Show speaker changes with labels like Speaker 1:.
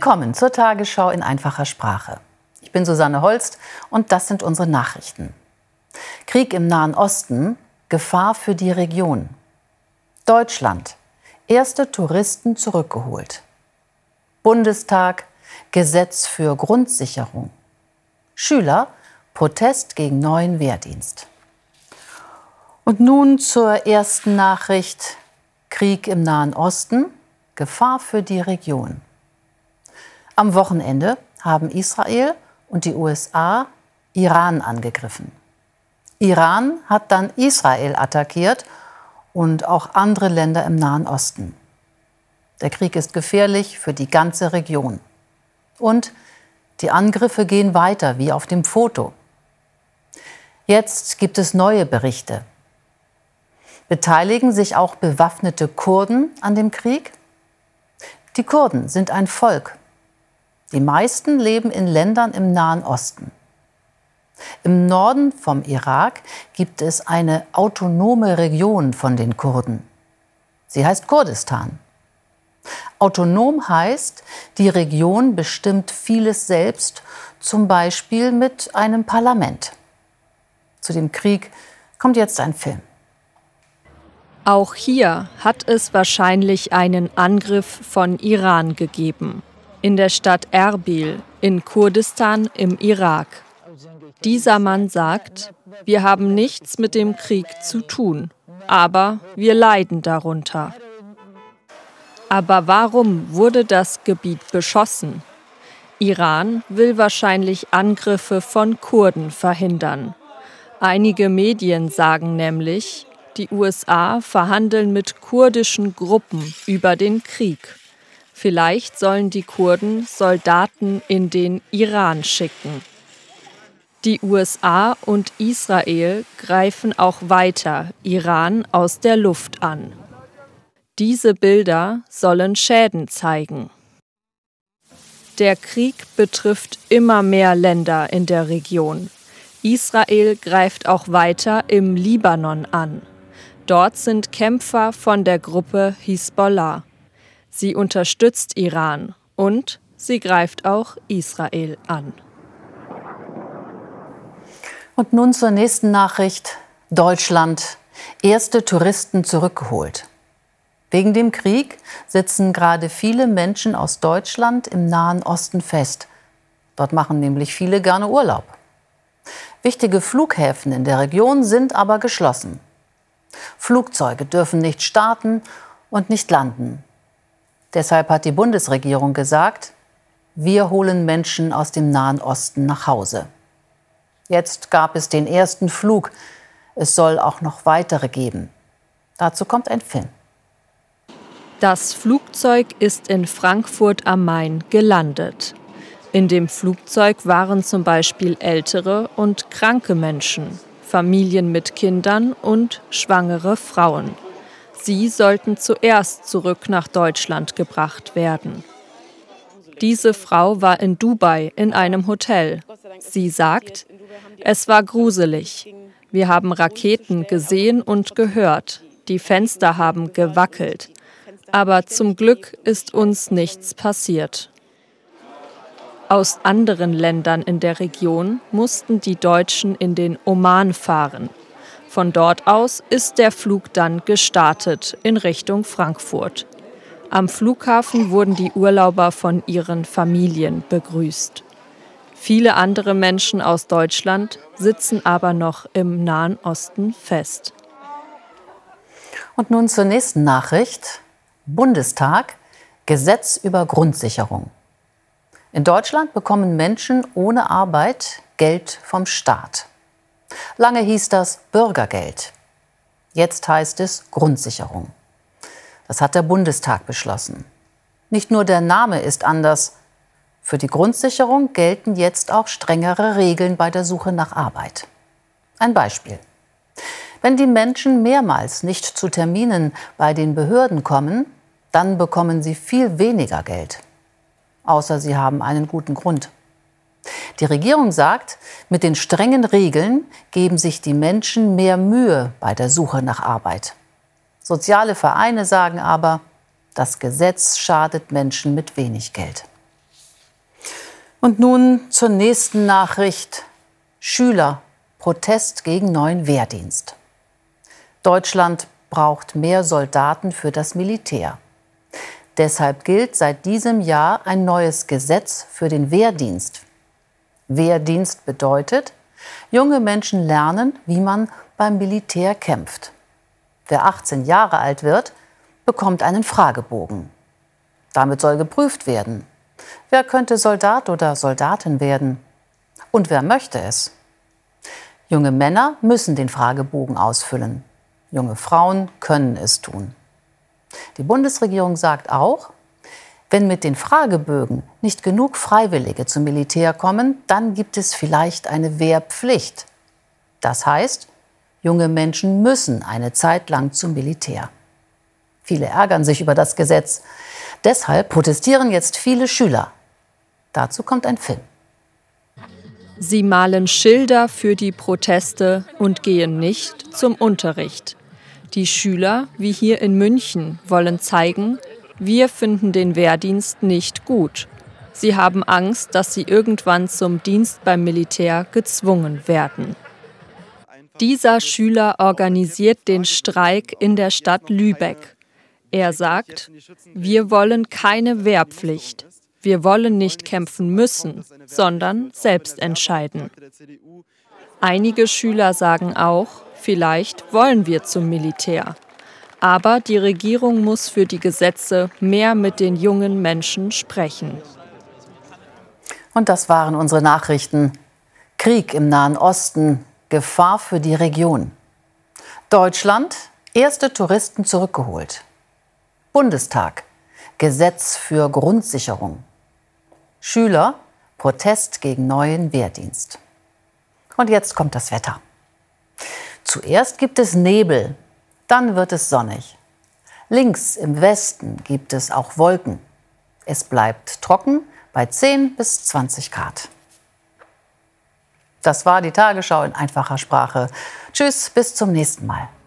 Speaker 1: Willkommen zur Tagesschau in einfacher Sprache. Ich bin Susanne Holst und das sind unsere Nachrichten. Krieg im Nahen Osten, Gefahr für die Region. Deutschland, erste Touristen zurückgeholt. Bundestag, Gesetz für Grundsicherung. Schüler, Protest gegen neuen Wehrdienst. Und nun zur ersten Nachricht. Krieg im Nahen Osten, Gefahr für die Region. Am Wochenende haben Israel und die USA Iran angegriffen. Iran hat dann Israel attackiert und auch andere Länder im Nahen Osten. Der Krieg ist gefährlich für die ganze Region. Und die Angriffe gehen weiter, wie auf dem Foto. Jetzt gibt es neue Berichte. Beteiligen sich auch bewaffnete Kurden an dem Krieg? Die Kurden sind ein Volk. Die meisten leben in Ländern im Nahen Osten. Im Norden vom Irak gibt es eine autonome Region von den Kurden. Sie heißt Kurdistan. Autonom heißt, die Region bestimmt vieles selbst, zum Beispiel mit einem Parlament. Zu dem Krieg kommt jetzt ein Film.
Speaker 2: Auch hier hat es wahrscheinlich einen Angriff von Iran gegeben. In der Stadt Erbil in Kurdistan im Irak. Dieser Mann sagt, wir haben nichts mit dem Krieg zu tun, aber wir leiden darunter. Aber warum wurde das Gebiet beschossen? Iran will wahrscheinlich Angriffe von Kurden verhindern. Einige Medien sagen nämlich, die USA verhandeln mit kurdischen Gruppen über den Krieg. Vielleicht sollen die Kurden Soldaten in den Iran schicken. Die USA und Israel greifen auch weiter Iran aus der Luft an. Diese Bilder sollen Schäden zeigen. Der Krieg betrifft immer mehr Länder in der Region. Israel greift auch weiter im Libanon an. Dort sind Kämpfer von der Gruppe Hisbollah. Sie unterstützt Iran und sie greift auch Israel an.
Speaker 1: Und nun zur nächsten Nachricht. Deutschland, erste Touristen zurückgeholt. Wegen dem Krieg sitzen gerade viele Menschen aus Deutschland im Nahen Osten fest. Dort machen nämlich viele gerne Urlaub. Wichtige Flughäfen in der Region sind aber geschlossen. Flugzeuge dürfen nicht starten und nicht landen. Deshalb hat die Bundesregierung gesagt, wir holen Menschen aus dem Nahen Osten nach Hause. Jetzt gab es den ersten Flug. Es soll auch noch weitere geben. Dazu kommt ein Film.
Speaker 2: Das Flugzeug ist in Frankfurt am Main gelandet. In dem Flugzeug waren zum Beispiel ältere und kranke Menschen, Familien mit Kindern und schwangere Frauen. Sie sollten zuerst zurück nach Deutschland gebracht werden. Diese Frau war in Dubai in einem Hotel. Sie sagt, es war gruselig. Wir haben Raketen gesehen und gehört. Die Fenster haben gewackelt. Aber zum Glück ist uns nichts passiert. Aus anderen Ländern in der Region mussten die Deutschen in den Oman fahren. Von dort aus ist der Flug dann gestartet in Richtung Frankfurt. Am Flughafen wurden die Urlauber von ihren Familien begrüßt. Viele andere Menschen aus Deutschland sitzen aber noch im Nahen Osten fest.
Speaker 1: Und nun zur nächsten Nachricht. Bundestag, Gesetz über Grundsicherung. In Deutschland bekommen Menschen ohne Arbeit Geld vom Staat. Lange hieß das Bürgergeld. Jetzt heißt es Grundsicherung. Das hat der Bundestag beschlossen. Nicht nur der Name ist anders. Für die Grundsicherung gelten jetzt auch strengere Regeln bei der Suche nach Arbeit. Ein Beispiel. Wenn die Menschen mehrmals nicht zu Terminen bei den Behörden kommen, dann bekommen sie viel weniger Geld. Außer sie haben einen guten Grund. Die Regierung sagt, mit den strengen Regeln geben sich die Menschen mehr Mühe bei der Suche nach Arbeit. Soziale Vereine sagen aber, das Gesetz schadet Menschen mit wenig Geld. Und nun zur nächsten Nachricht. Schüler, Protest gegen neuen Wehrdienst. Deutschland braucht mehr Soldaten für das Militär. Deshalb gilt seit diesem Jahr ein neues Gesetz für den Wehrdienst. Wehrdienst bedeutet, junge Menschen lernen, wie man beim Militär kämpft. Wer 18 Jahre alt wird, bekommt einen Fragebogen. Damit soll geprüft werden, wer könnte Soldat oder Soldatin werden und wer möchte es. Junge Männer müssen den Fragebogen ausfüllen. Junge Frauen können es tun. Die Bundesregierung sagt auch, wenn mit den Fragebögen nicht genug Freiwillige zum Militär kommen, dann gibt es vielleicht eine Wehrpflicht. Das heißt, junge Menschen müssen eine Zeit lang zum Militär. Viele ärgern sich über das Gesetz. Deshalb protestieren jetzt viele Schüler. Dazu kommt ein Film.
Speaker 2: Sie malen Schilder für die Proteste und gehen nicht zum Unterricht. Die Schüler, wie hier in München, wollen zeigen, wir finden den Wehrdienst nicht gut. Sie haben Angst, dass sie irgendwann zum Dienst beim Militär gezwungen werden. Dieser Schüler organisiert den Streik in der Stadt Lübeck. Er sagt, wir wollen keine Wehrpflicht. Wir wollen nicht kämpfen müssen, sondern selbst entscheiden. Einige Schüler sagen auch, vielleicht wollen wir zum Militär. Aber die Regierung muss für die Gesetze mehr mit den jungen Menschen sprechen.
Speaker 1: Und das waren unsere Nachrichten. Krieg im Nahen Osten, Gefahr für die Region. Deutschland, erste Touristen zurückgeholt. Bundestag, Gesetz für Grundsicherung. Schüler, Protest gegen neuen Wehrdienst. Und jetzt kommt das Wetter. Zuerst gibt es Nebel, dann wird es sonnig. Links im Westen gibt es auch Wolken. Es bleibt trocken bei 10 bis 20 Grad. Das war die Tagesschau in einfacher Sprache. Tschüss, bis zum nächsten Mal.